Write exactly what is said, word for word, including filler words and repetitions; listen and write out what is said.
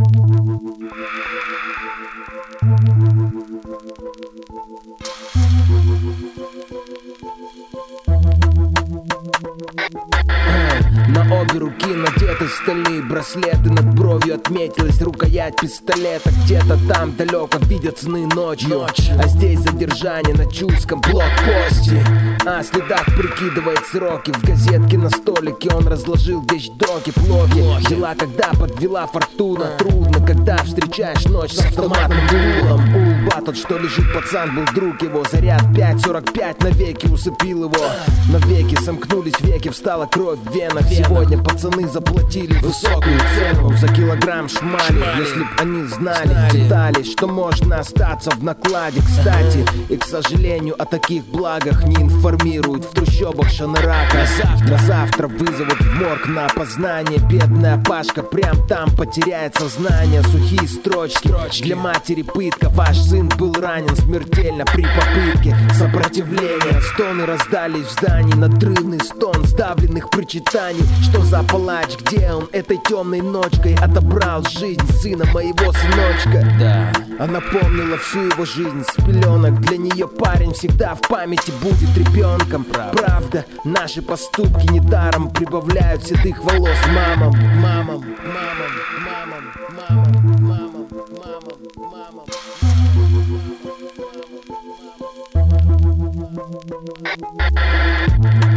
На обе руки надеты стальные браслеты, над бровью отметилась рукоять пистолета. Где-то там далеко видят сны ночью, а здесь задержание на чувском блокпосте. О следах прикидывает сроки, в газетке на столике он разложил вещдоки. Плохи дела, когда подвела фортуна. Трудно, когда встречаешь ночь с автоматным дулом. Улба, тот, что лежит, пацан, был друг его. Заряд пять сорок пять навеки усыпил его. Навеки сомкнулись веки, встала кровь в венах. Сегодня пацаны заплатили высокую цену за килограмм шмали. Если б они знали детали, что можно остаться в накладе. Кстати, и к сожалению о таких благах не информируют в трущобах Шанарака. На завтра вызовут в морг на опознание. Бедная Пашка прям там потеряет сознание. Сухие строчки для матери пытка. Ваш сын был ранен смертельно при попытке сопротивления. Стоны раздались в здании, надрывный стон сдавленных причитаний. Что за палач, где он этой темной ночкой отобрал жизнь сына моего сыночка? Да, она помнила всю его жизнь с пеленок. Для нее парень всегда в памяти будет ребенком. Правда, наши поступки недаром прибавляют седых волос мамам. Мамам, мамам, мамам, мамам, мамам, мамам, мамам.